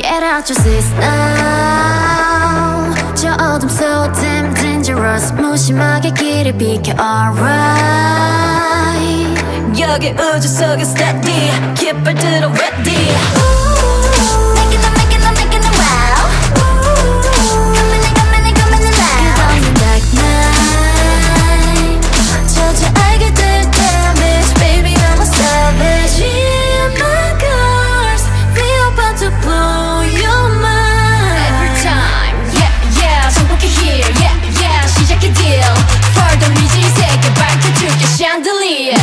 Get out your seats now. 저 어둠 so damn dangerous. 무심하게 길을 비켜 alright. 여기 우주 속에 steady. 깃발 들어 ready. Making it, making it, making it wow. Coming in, coming in, coming in now. 끝없는 dark night. 저저 알게 될 damage. Baby I'm a savage. Me and my girls, we about to blow your mind. Every time, yeah, yeah. 정복해 here, yeah, yeah. 시작해 deal. Further 미지 세계 밝혀줄게 chandelier.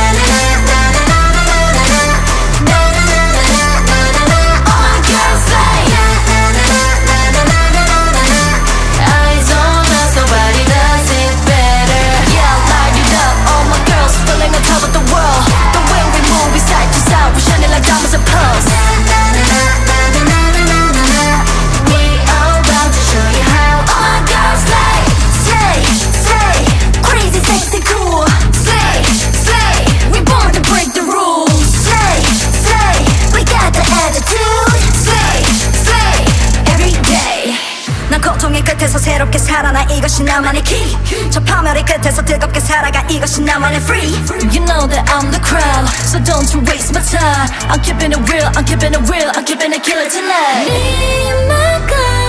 고통의 끝에서 새롭게 살아나 이것이 나만의 key. 저 파멸의 끝에서 뜨겁게 살아가 이것이 나만의 free. You know that I'm the crown, so don't you waste my time. I'm keeping it real, I'm keeping it real, I'm keeping it killer tonight. Me and my girl.